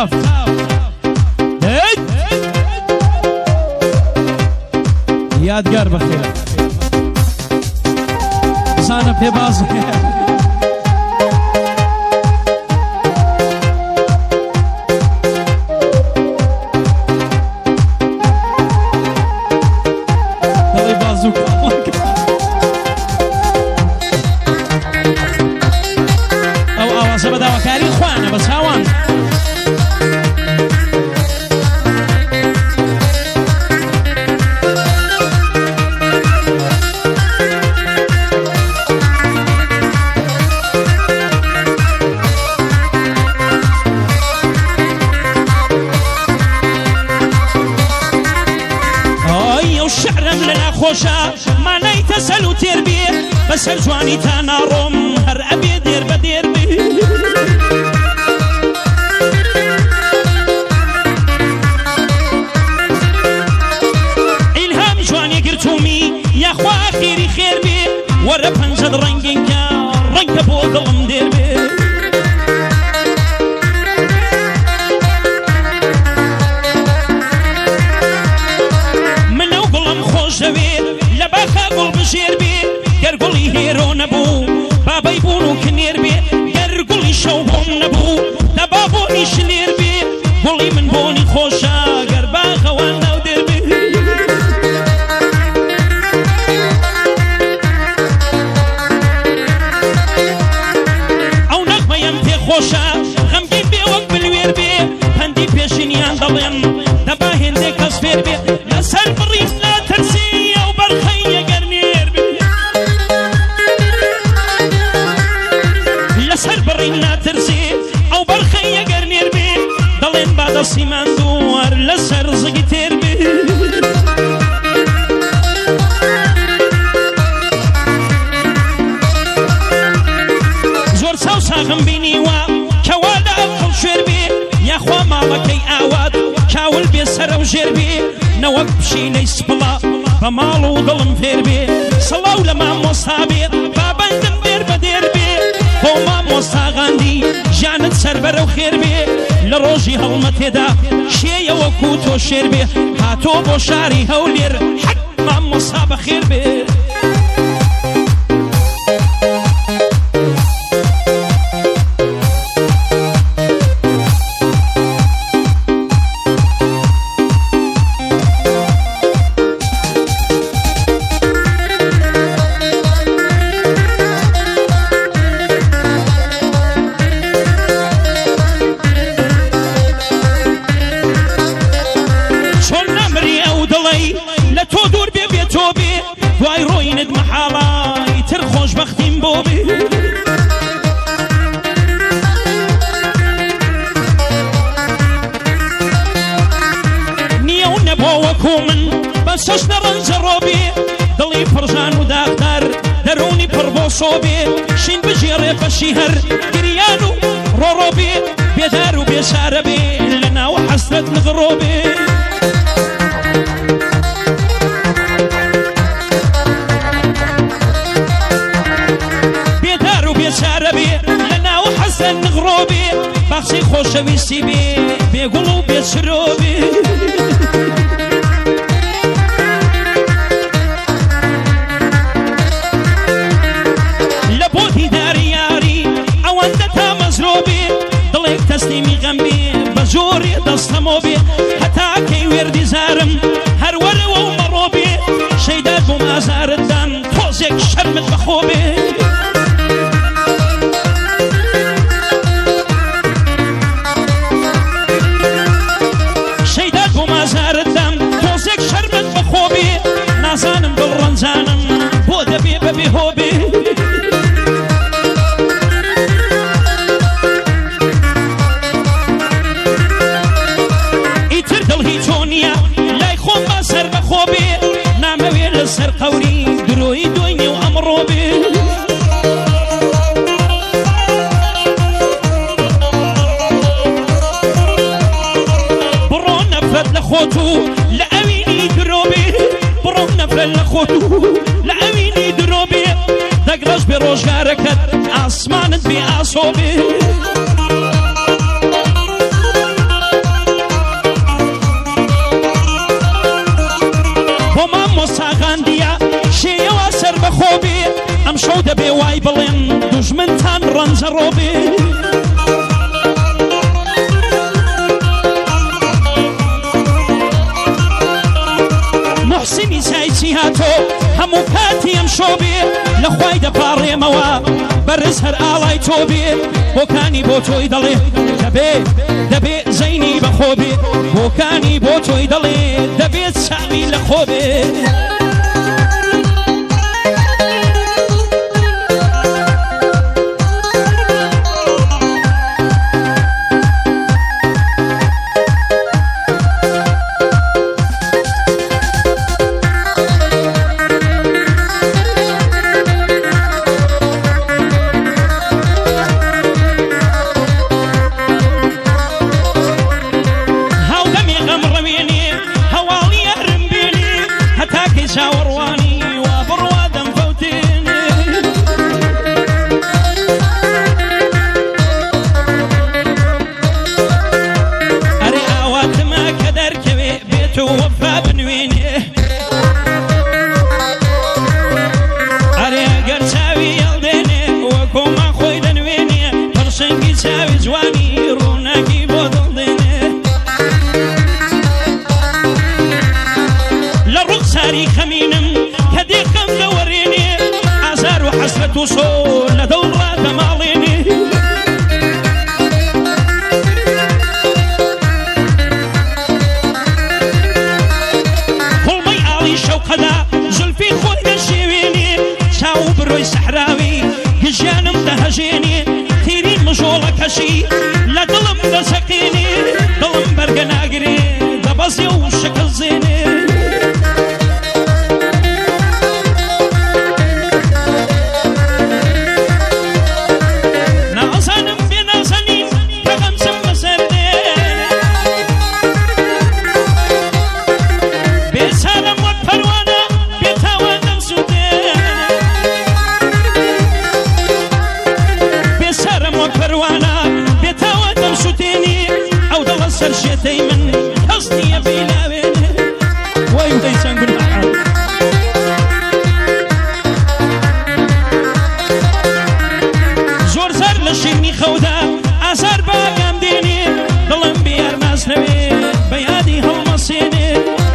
چاو یادگار بخیر زانە پێباز مانای تسلو تیر بی بسر جوانی تا ناروم هر ابی دیر بدیر بی الهام جوانی گرتومی یا خواه خیری خیر بی ور پنجد رنگین که رنگ بودلم دیر بی منو قلم خوش دوید لباخا قل بشير بي قرقلي هيرو نبو بابا يبونو كنير بي قرقلي شوبهم نبو دبابوني شنير بي قلي من بوني خوشا قرباخا وانا ودير بي او نغمة يمتي خوشا غمجين بي وقت بالوير بي هندي بيشينيان ضلين دباهن دي كسفير بي نسال بريم لا ترسي لا ترسي او بالخي قرنير بي ضلين بعد السيمان دوار لسر زقتير بي زور ساو ساغم بيني وا كوالا اقل شوير بي يا خوا مالكي اواد كاول بي سر وجير بي نوك بشي ليس بلا فمالو ظلم فير بي صلاو لما مصابير بابا اندم دير بدير بي بوما مستغاندي جانت سربر وخير بي لروجي هلمتدا شيء وكوتو شير بي هاتو بوشاري هولير حق ما مصاب خير بي دوای روینت محاڵای تر خۆشبەختیم بۆ بێ نییە و نەبۆ وەکو من بە چەشنە ڕەنجە ڕۆبێ دڵی پڕژان و داغدار دەرونی پڕ بۆ سۆبێ شین بژێڕێ بەشی هەر گریان و ڕۆڕۆ بێ بێدار و بێشارە بێ لە ناو حەسرەت نغڕۆ بێ نغڕۆبێ باخچەی خۆشەویستی بێ بێگوڵ و بێچرۆ بێ لە بۆ دیداری یاری ئەوەندە تا مەزرۆ بێ دڵێک تەسلیمی غەم بێ بە زۆرێ دەستەمۆ بێ هەتا کەی وێردی زارم هەر وەرەوە و مەڕۆ بێ شەیدات بۆ مازارتدان تۆزێک شەرمت بەخۆ بێ نازانم دڵ ڕەنجانم بۆ دەبێ بەبێ هۆبێ ئیتر دڵ هیچ نییە لای خۆم با سەر بەخۆ بێ نامەوێ لەسەر قەوری درۆی دۆینێ و ئەمڕۆ بێ بڕۆ نەفرەت لە خۆت و لە ئەوینی درۆ بێ بڕۆ نەفرەت لە خۆت و لە ئەوینی درۆ بێ دەگڕەش بێ ڕۆژگارەکەت ئاسمانت بێ ئاسۆ بێ زەڕۆبێ محسینی سایچی هاتۆ هەموو کاتی ئەم شۆبێ لە خوای دەپاڕێمەوە بەرز هەر ئاڵای تۆ بێ بۆکانی بۆ تۆی دەڵێ دەبێ زەینی بەخۆ بێ بۆکانی بۆ تۆی دەڵێ دەبێت چاوی لە خۆ بێ لە دڵم دەسەقێنێ دڵم بەرگە ناگرێ دەبەزێ و شەکەڵ زێنێ نازانم بێ نازەنین کە غەمزم بەسەردێ بێسارم وەک پەروانە بێتاوانم سوودێ بێسارم وەک پەروانە سەرشێتەی من کەس نییە بیناوێنێ وای ودەی چەند گوناحە زۆر زار لە شیرنی خەودا ئازار باگام دێنێ دڵم بیار نازنەوێ بە یادی هەڵمەسێنێ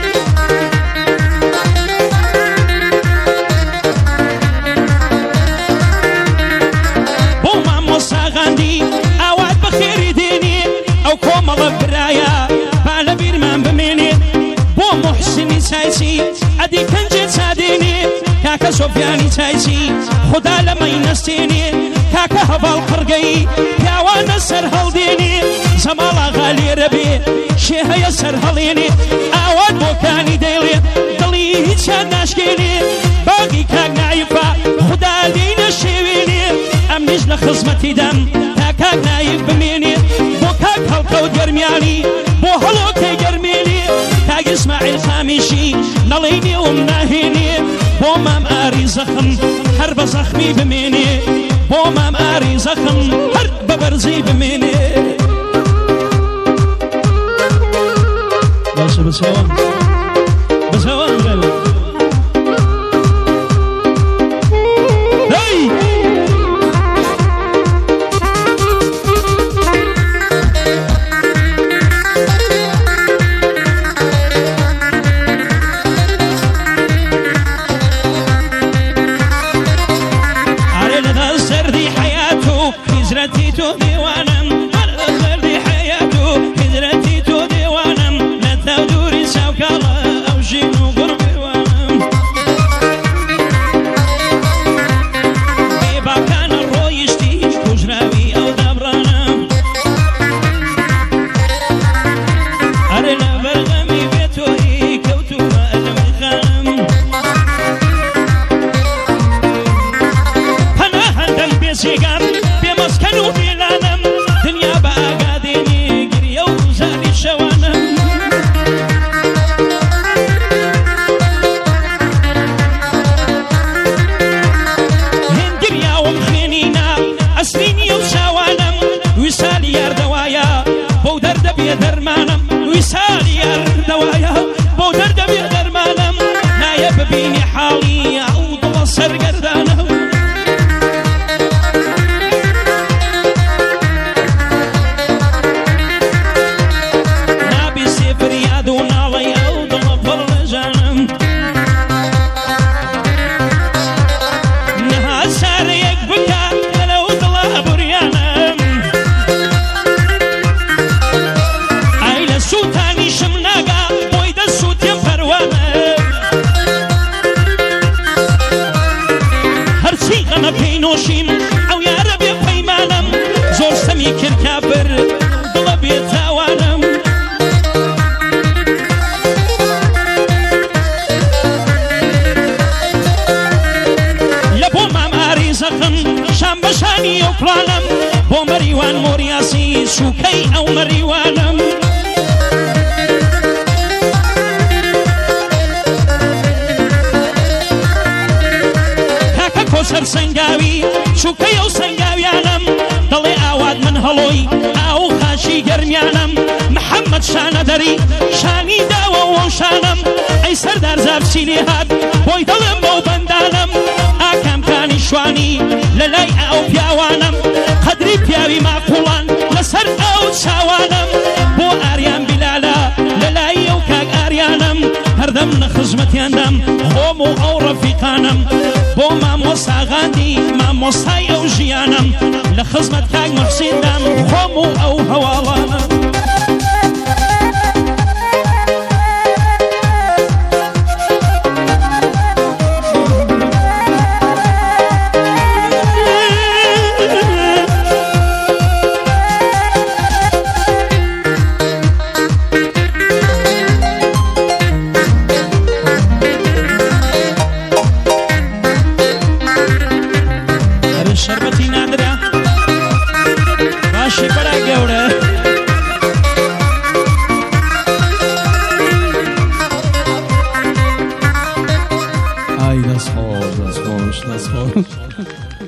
بۆ مامۆستا غاندی ئاوات بەخێری دێنێ ئەو کۆمەڵە برایە با لە بیرمان بمێنێ بۆ محسینی چایچی ئەدی پەنجێ چادێنێ کاکە سۆفیانی چایچی خوددا لەمەی نەستێنێ کاکە هەڤاڵ قڕگەی پیاوانە سەر هەڵدێنێ زەماڵا غالێرە بێ شێ هەیە سەر هەڵێنێ ئاوات بۆکانی دەیڵێ دڵی هیچیان ناشکێنێ باقی کاک نایفا خوددا دێینە شێوێنێ ئەمنیش لە خزمەتی دەم تا کاک نایف بمێنێ هەڵکەوت گەرمیانی بۆ هەڵۆکەی گەرمێنێ کاک ئیسماعیل خامیشی نەڵێی نێوم ناهێنێ بۆ مام ئاری زەخم هەر بە زەخمی بمێنێ بۆ مام ئاری زەخم هەر بە بەرزی بمێنێ باشە بچەوە بەڕیوانم کاکە کۆسەر سەنگاوی چووکەی ئەو سەنگاویانم دەڵێ ئاوات من هەڵۆی ئاو خاشی گەرمیانم محەممەد شانە دەری شانی داوە و شانم ئەی سەردار زابچی لێ هات بۆی دەڵێم بەو بەندانم ئاکامکانی شوانی لە لای ئەو پیاوانم قەدری پیاوی ماقوڵان لەسەر ئەو چاوانم بۆ ئاریان بیلالە لە لای ئەو کاک ئاریانم هەردەم لە خزمەتیاندەم خۆم و ئەو ڕەفیقانم بۆ مامۆستا غاندی مامۆستای ئەو ژیانم لە خزمەت کاک موحسیندەم خۆم و ئەو هەواڵانم شربەتی نادرا باشی بەرا گەورە ئای دەستخۆش دەستخۆش دەستخۆش